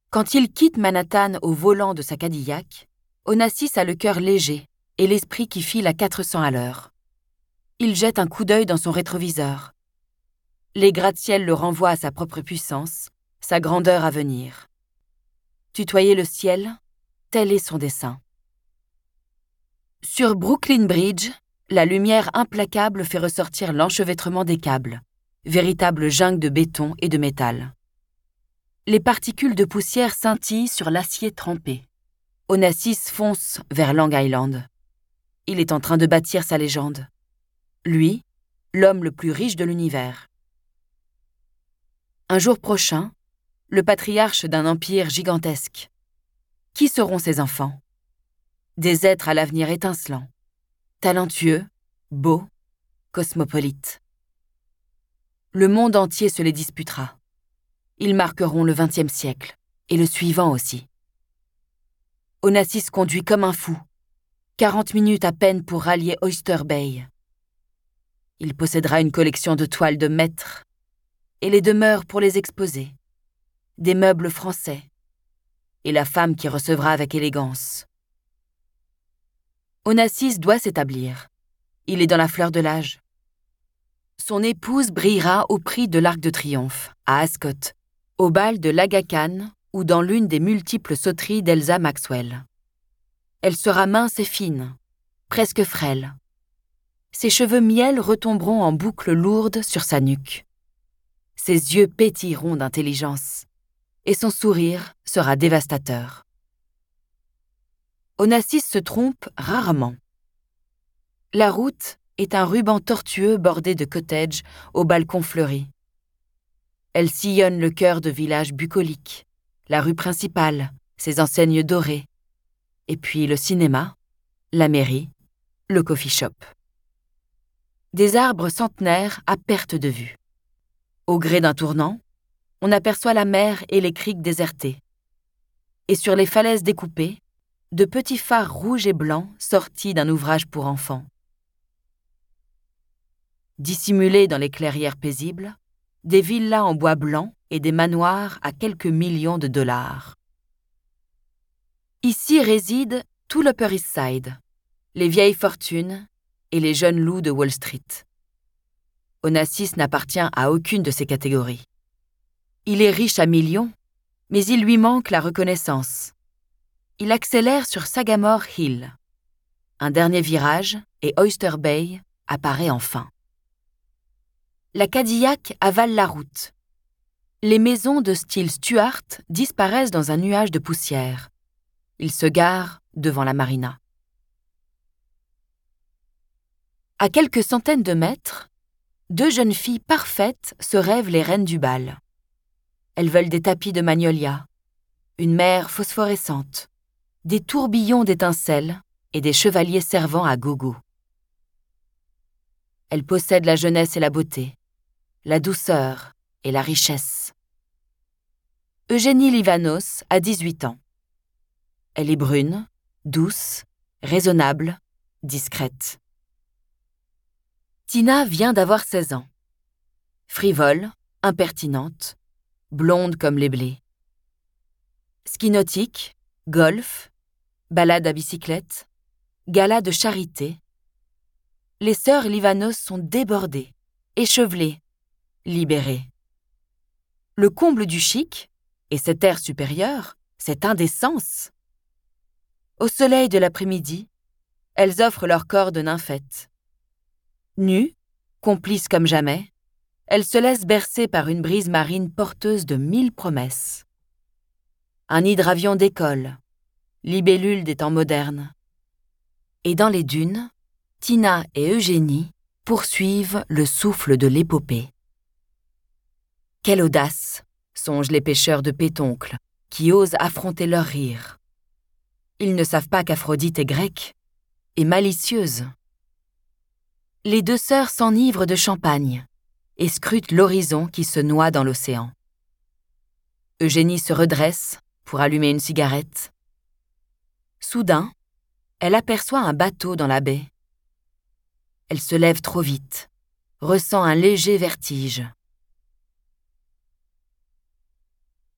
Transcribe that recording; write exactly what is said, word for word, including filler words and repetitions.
Quand il quitte Manhattan au volant de sa Cadillac, Onassis a le cœur léger et l'esprit qui file à quatre cents à l'heure. Il jette un coup d'œil dans son rétroviseur. Les gratte-ciel le renvoient à sa propre puissance, sa grandeur à venir. Tutoyer le ciel, tel est son dessein. Sur Brooklyn Bridge, la lumière implacable fait ressortir l'enchevêtrement des câbles, véritable jungle de béton et de métal. Les particules de poussière scintillent sur l'acier trempé. Onassis fonce vers Long Island. Il est en train de bâtir sa légende. Lui, l'homme le plus riche de l'univers. Un jour prochain, le patriarche d'un empire gigantesque. Qui seront ses enfants? Des êtres à l'avenir étincelant, talentueux, beaux, cosmopolites. Le monde entier se les disputera. Ils marqueront le vingtième siècle, et le suivant aussi. Onassis conduit comme un fou, quarante minutes à peine pour rallier Oyster Bay. Il possédera une collection de toiles de maître, et les demeures pour les exposer, des meubles français, et la femme qui recevra avec élégance. Onassis doit s'établir. Il est dans la fleur de l'âge. Son épouse brillera au prix de l'Arc de Triomphe, à Ascot, au bal de l'Aga Khan ou dans l'une des multiples sauteries d'Elsa Maxwell. Elle sera mince et fine, presque frêle. Ses cheveux miel retomberont en boucles lourdes sur sa nuque. Ses yeux pétilleront d'intelligence, et son sourire sera dévastateur. Onassis se trompe rarement. La route est un ruban tortueux bordé de cottages aux balcons fleuris. Elle sillonne le cœur de villages bucoliques, la rue principale, ses enseignes dorées, et puis le cinéma, la mairie, le coffee shop. Des arbres centenaires à perte de vue. Au gré d'un tournant, on aperçoit la mer et les criques désertées. Et sur les falaises découpées, de petits phares rouges et blancs sortis d'un ouvrage pour enfants. Dissimulés dans les clairières paisibles, des villas en bois blanc et des manoirs à quelques millions de dollars. Ici résident tout l'Upper East Side, les vieilles fortunes et les jeunes loups de Wall Street. Onassis n'appartient à aucune de ces catégories. Il est riche à millions, mais il lui manque la reconnaissance. Il accélère sur Sagamore Hill. Un dernier virage et Oyster Bay apparaît enfin. La Cadillac avale la route. Les maisons de style Stuart disparaissent dans un nuage de poussière. Il se gare devant la marina. À quelques centaines de mètres, deux jeunes filles parfaites se rêvent les reines du bal. Elles veulent des tapis de magnolia, une mer phosphorescente, des tourbillons d'étincelles et des chevaliers servants à gogo. Elles possèdent la jeunesse et la beauté, la douceur et la richesse. Eugénie Livanos a dix-huit ans. Elle est brune, douce, raisonnable, discrète. Tina vient d'avoir seize ans. Frivole, impertinente, blonde comme les blés. Ski nautique, golf, balade à bicyclette, gala de charité. Les sœurs Livanos sont débordées, échevelées, libérées. Le comble du chic, et cet air supérieur, cette indécence. Au soleil de l'après-midi, elles offrent leur corps de nymphette. Nues, complices comme jamais, elles se laissent bercer par une brise marine porteuse de mille promesses. Un hydravion décolle, libellule des temps modernes. Et dans les dunes, Tina et Eugénie poursuivent le souffle de l'épopée. Quelle audace, songent les pêcheurs de pétoncles, qui osent affronter leur rire. Ils ne savent pas qu'Aphrodite est grecque et malicieuse. Les deux sœurs s'enivrent de champagne et scrutent l'horizon qui se noie dans l'océan. Eugénie se redresse pour allumer une cigarette. Soudain, elle aperçoit un bateau dans la baie. Elle se lève trop vite, ressent un léger vertige.